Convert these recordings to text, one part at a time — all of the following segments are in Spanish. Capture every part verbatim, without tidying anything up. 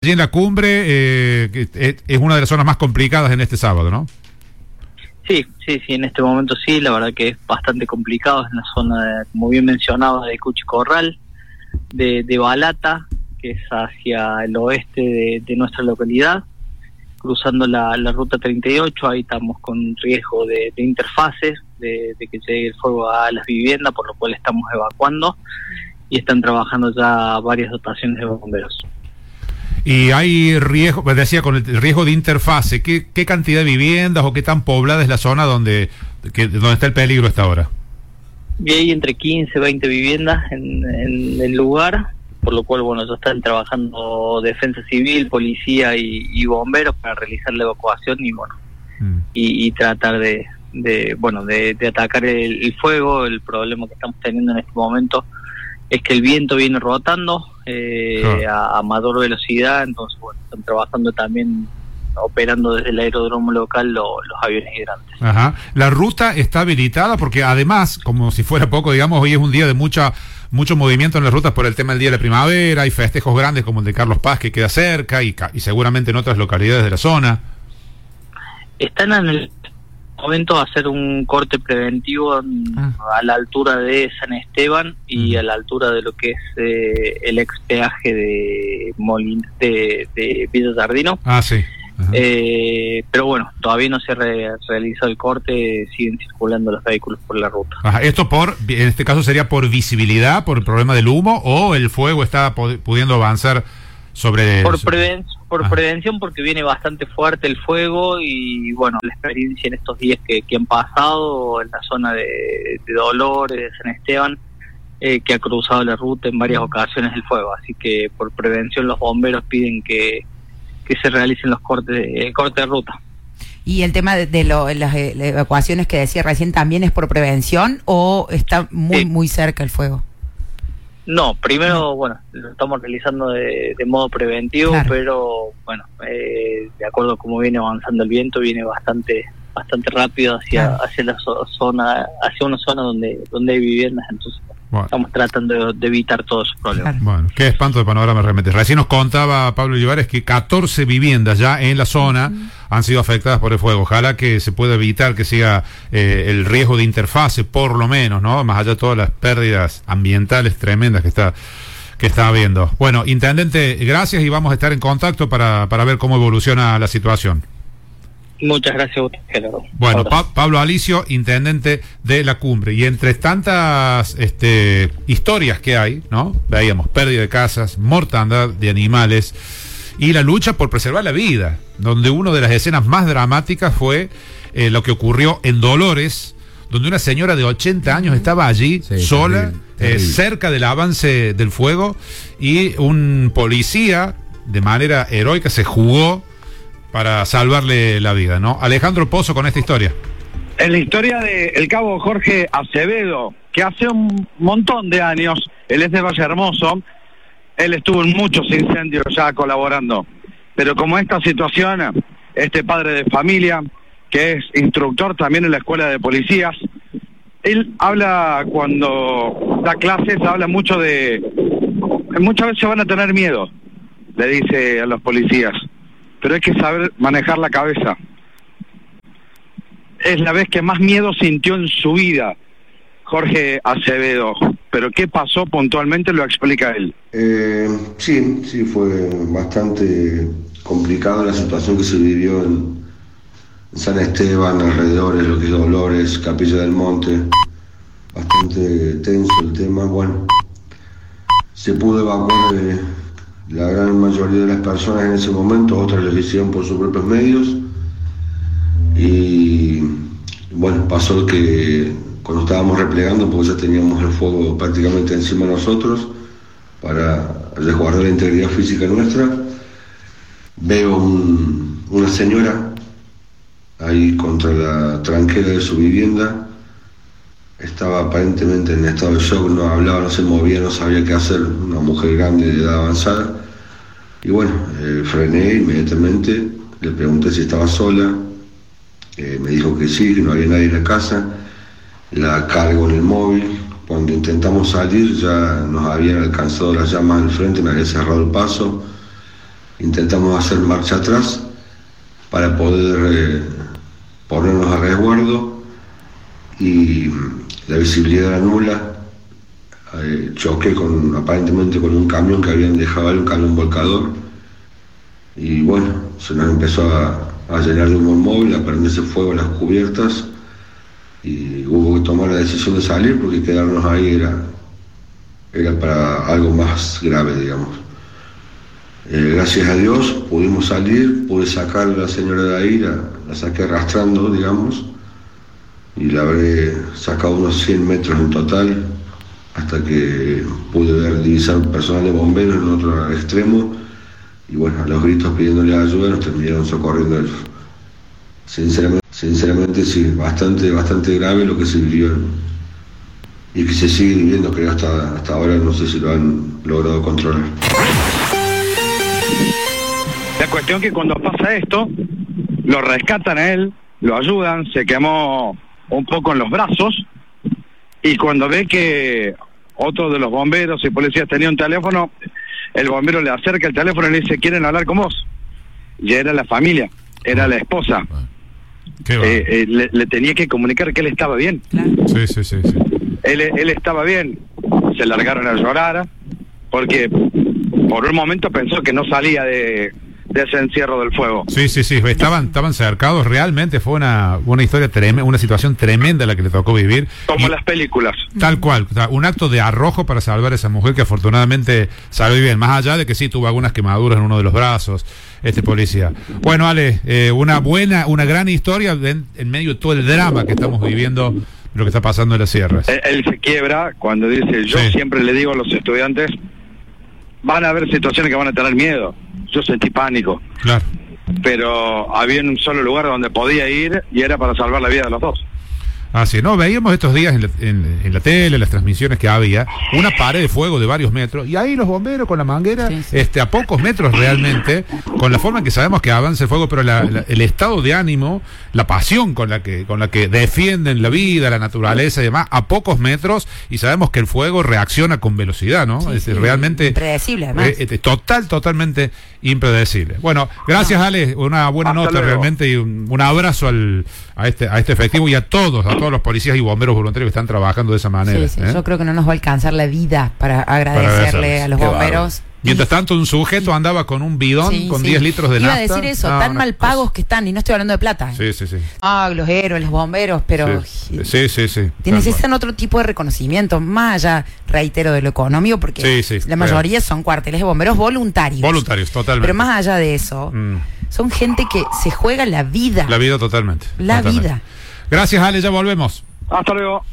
Allí en la cumbre eh, es una de las zonas más complicadas en este sábado, ¿no? Sí, sí, sí, en este momento sí, la verdad que es bastante complicado, es la zona, de, como bien mencionado, de Cuchicorral, de, de Balata, que es hacia el oeste de, de nuestra localidad, cruzando la, la ruta treinta y ocho, ahí estamos con riesgo de, de interfaces, de, de que llegue el fuego a las viviendas, por lo cual estamos evacuando, y están trabajando ya varias dotaciones de bomberos. Y hay riesgo, pues decía, con el riesgo de interfase, ¿qué, qué cantidad de viviendas o qué tan poblada es la zona donde, que, donde está el peligro hasta ahora? Y hay entre quince, veinte viviendas en, en el lugar, por lo cual, bueno, ya están trabajando defensa civil, policía y, y bomberos para realizar la evacuación y, bueno, mm. y, y tratar de, de bueno, de, de atacar el, el fuego. El problema que estamos teniendo en este momento es que el viento viene rotando eh, oh. a, a mayor velocidad, entonces bueno, están trabajando también, operando desde el aeródromo local lo, los aviones hidrantes. Ajá. La ruta está habilitada porque además, como si fuera poco, digamos, hoy es un día de mucha mucho movimiento en las rutas por el tema del Día de la Primavera, hay festejos grandes como el de Carlos Paz que queda cerca y, y seguramente en otras localidades de la zona. Están en el momento a hacer un corte preventivo en, ah. a la altura de San Esteban y mm. a la altura de lo que es eh, el ex peaje de Molin de, de Villa Jardino. Ah, sí. Eh, pero bueno, todavía no se re realizó el corte, siguen circulando los vehículos por la ruta. Ajá. ¿Esto por, en este caso sería por visibilidad, por el problema del humo, o el fuego está pudiendo avanzar sobre... Por, preven por prevención, porque viene bastante fuerte el fuego y bueno, la experiencia en estos días que, que han pasado en la zona de, de Dolores, de San Esteban, eh, que ha cruzado la ruta en varias ocasiones el fuego, así que por prevención los bomberos piden que que se realicen los cortes de, el corte de ruta. ¿Y el tema de, de lo, las, las evacuaciones que decía recién también es por prevención o está muy sí. muy cerca el fuego? No, primero, bueno, lo estamos realizando de, de modo preventivo, claro. pero bueno, eh, de acuerdo a cómo viene avanzando el viento, viene bastante bastante rápido hacia claro. hacia la zona, hacia una zona donde donde hay viviendas, entonces bueno. estamos tratando de, de evitar todos esos problemas. Claro. Bueno, qué espanto de panorama realmente. Recién nos contaba Pablo Olivares que catorce viviendas ya en la zona uh-huh. han sido afectadas por el fuego. Ojalá que se pueda evitar que siga eh, el riesgo de interfase, por lo menos, ¿no? Más allá de todas las pérdidas ambientales tremendas que está que está habiendo. Bueno, intendente, gracias y vamos a estar en contacto para, para ver cómo evoluciona la situación. Muchas gracias a usted, Gerardo. Bueno, pa Pablo Alicio, intendente de la cumbre. Y entre tantas este, historias que hay, ¿no? Veíamos pérdida de casas, mortandad de animales y la lucha por preservar la vida, donde una de las escenas más dramáticas fue eh, lo que ocurrió en Dolores, donde una señora de ochenta años estaba allí, sí, sola, terrible, terrible. Eh, cerca del avance del fuego, y un policía, de manera heroica, se jugó para salvarle la vida, ¿no? Alejandro Pozo con esta historia. En la historia de el cabo Jorge Acevedo, que hace un montón de años, él es de Valle Hermoso, él estuvo en muchos incendios ya colaborando, pero como esta situación, este padre de familia, que es instructor también en la escuela de policías, él habla, cuando da clases, habla mucho de, muchas veces van a tener miedo, le dice a los policías, pero hay que saber manejar la cabeza. Es la vez que más miedo sintió en su vida Jorge Acevedo, pero qué pasó puntualmente lo explica él. Eh, sí, sí, fue bastante complicada la situación que se vivió en San Esteban, alrededores, lo que es Dolores, Capilla del Monte, bastante tenso el tema. Bueno, se pudo evacuar de la gran mayoría de las personas en ese momento, otras lo hicieron por sus propios medios, y bueno, pasó que cuando estábamos replegando, porque ya teníamos el fuego prácticamente encima de nosotros, para resguardar la integridad física nuestra, veo un, una señora ahí contra la tranquera de su vivienda, estaba aparentemente en estado de shock, no hablaba, no se movía, no sabía qué hacer, una mujer grande de edad avanzada. Y bueno, eh, frené inmediatamente, le pregunté si estaba sola, eh, me dijo que sí, que no había nadie en la casa, la cargo en el móvil. Cuando intentamos salir ya nos habían alcanzado las llamas al frente, me había cerrado el paso, intentamos hacer marcha atrás para poder eh, ponernos a resguardo, y la visibilidad era nula. Eh, choqué con, aparentemente con un camión que habían dejado ahí, un camión volcador, y bueno, se nos empezó a, a llenar de humo móvil, a prenderse fuego las cubiertas, y hubo que tomar la decisión de salir porque quedarnos ahí era, era para algo más grave, digamos. Eh, gracias a Dios pudimos salir, pude sacar a la señora de ahí, la, la saqué arrastrando, digamos, y la habré sacado unos cien metros en total, hasta que pude ver divisar personal de bomberos en otro extremo, y bueno, a los gritos pidiéndole ayuda nos terminaron socorriendo ellos. Sinceramente, sinceramente sí, bastante, bastante grave lo que se vivió y que se sigue viviendo, creo, hasta, hasta ahora. No sé si lo han logrado controlar. La cuestión que cuando pasa esto, lo rescatan a él, lo ayudan, se quemó un poco en los brazos, y cuando ve que otro de los bomberos y policías tenía un teléfono, el bombero le acerca el teléfono y le dice: ¿quieren hablar con vos? Y era la familia, era la esposa. ¿Qué va? Eh, eh, le, le tenía que comunicar que él estaba bien. Claro. Sí, sí, sí, sí. Él, él estaba bien. Se largaron a llorar porque por un momento pensó que no salía de, de ese encierro del fuego. Sí, sí, sí, estaban, estaban cercados. Realmente fue una, una historia tremenda, una situación tremenda la que le tocó vivir. Como Y, las películas. tal cual, o sea, un acto de arrojo para salvar a esa mujer que afortunadamente salió bien, más allá de que sí tuvo algunas quemaduras en uno de los brazos, este policía. Bueno, Ale, eh, una buena, una gran historia en, en medio de todo el drama que estamos viviendo, lo que está pasando en las sierras. Él, él se quiebra cuando dice: yo Sí. siempre le digo a los estudiantes, van a haber situaciones que van a tener miedo. Yo sentí pánico, Claro. pero había un solo lugar donde podía ir y era para salvar la vida de los dos. Así, no, veíamos estos días en la, en, en la tele, en las transmisiones que había, una pared de fuego de varios metros, y ahí los bomberos con la manguera, Sí, sí. este, a pocos metros realmente, con la forma en que sabemos que avanza el fuego, pero la, la, el estado de ánimo, la pasión con la que, con la que defienden la vida, la naturaleza y demás, a pocos metros, y sabemos que el fuego reacciona con velocidad, ¿no? Sí, es sí, realmente impredecible, además. eh, eh, total, totalmente impredecible. Bueno, gracias, No. Ale, una buena Hasta nota luego. realmente, y un, un abrazo al, a este, a este efectivo y a todos, a todos los policías y bomberos voluntarios que están trabajando de esa manera. Sí, sí, ¿eh? yo creo que no nos va a alcanzar la vida para agradecerle agradecerles. a los Qué bomberos. Mientras tanto, un sujeto andaba con un bidón Sí, con sí. diez litros de Iba nafta. a decir eso, No, tan una mal cosa. pagos que están, y no estoy hablando de plata. Sí, sí, sí. Ah, los héroes, los bomberos, pero Sí, sí, sí. sí. te necesitan otro tipo de reconocimiento, más allá, reitero, de lo económico, porque Sí, sí, la real. mayoría son cuarteles de bomberos voluntarios. Voluntarios, totalmente. Pero más allá de eso, Mm. son gente que se juega la vida. La vida totalmente. La totalmente. vida. Gracias, Ale, ya volvemos. Hasta luego.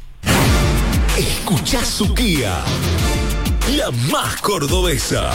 Escuchá su Kia, la más cordobesa.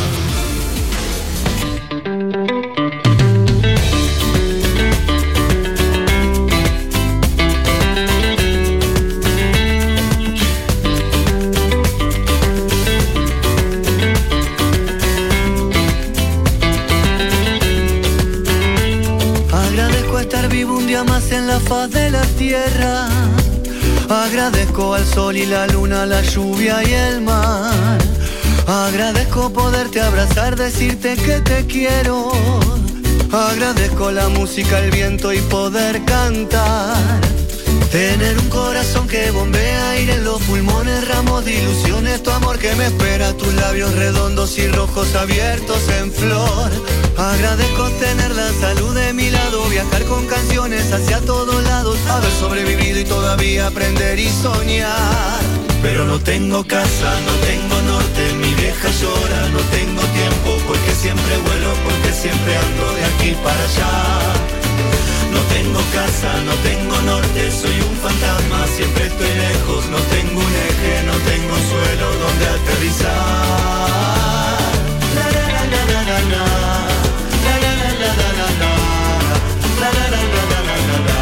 Agradezco estar vivo un día más en la faz de la tierra. Agradezco al sol y la luna, la lluvia y el mar. Agradezco poderte abrazar, decirte que te quiero. Agradezco la música, el viento y poder cantar. Tener un corazón que bombea aire en los pulmones, ramos de ilusiones, tu amor que me espera, tus labios redondos y rojos abiertos en flor. Agradezco tener la salud de mi lado, viajar con canciones hacia todos lados, haber sobrevivido y todavía aprender y soñar. Pero no tengo casa, no tengo norte, mi vieja llora, no tengo tiempo, porque siempre vuelo, porque siempre ando de aquí para allá. No tengo casa, no tengo norte, soy un fantasma, siempre estoy lejos, no tengo un eje, no tengo suelo donde aterrizar. La la la la la la, la la la la la la, la la la la la la la,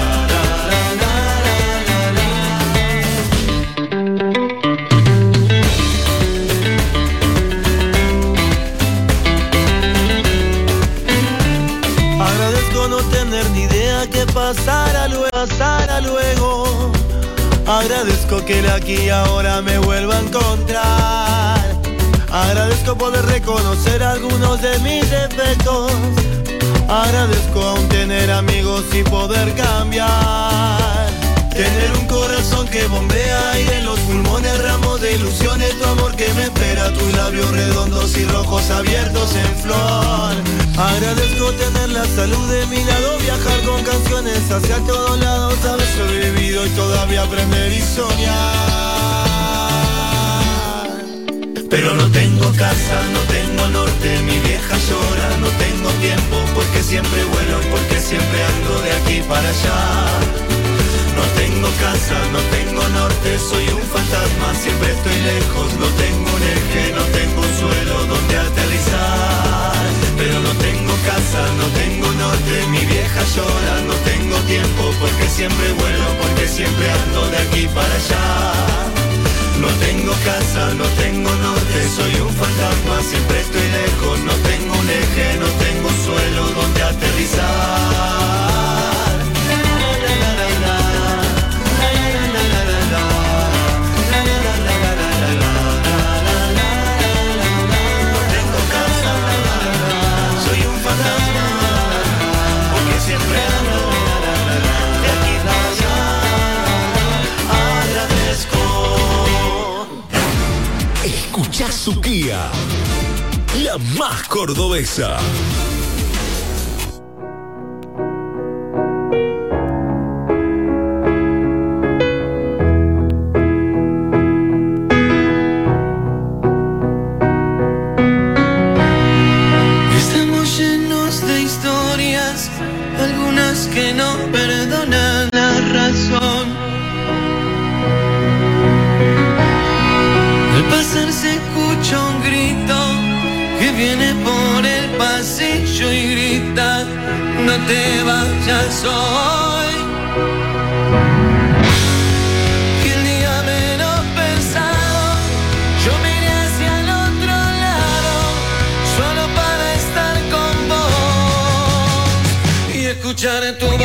agradezco no tener ni idea que pasara luego, pasara luego. Agradezco que el aquí y ahora me vuelva a encontrar. Agradezco poder reconocer algunos de mis defectos. Agradezco aún tener amigos y poder cambiar. Tener un corazón que bombea aire en los pulmones, ramos de ilusiones, tu amor que me espera, tus labios redondos y rojos abiertos en flor. Agradezco tener la salud de mi lado, viajar con canciones hacia todos lados, haber sobrevivido y todavía aprender y soñar. Pero no tengo casa, no tengo norte, mi vieja llora, no tengo tiempo, porque siempre vuelo, porque siempre ando de aquí para allá. No tengo casa, no tengo norte, soy un fantasma, siempre estoy lejos, no tengo un eje, no tengo un suelo donde aterrizar. Pero no tengo casa, no tengo norte, mi vieja llora, no tengo tiempo, porque siempre vuelo, porque siempre ando de aquí para allá. No tengo casa, no tengo norte, soy un fantasma, siempre estoy lejos, no tengo un eje, no tengo un suelo donde aterrizar. Escuchá su guía, la más cordobesa. Estamos llenos de historias, algunas que no perdonan la razón. Al pasar se escucha un grito que viene por el pasillo y grita: no te vayas hoy. Y el día menos pensado, yo miré hacia el otro lado, solo para estar con vos y escuchar tu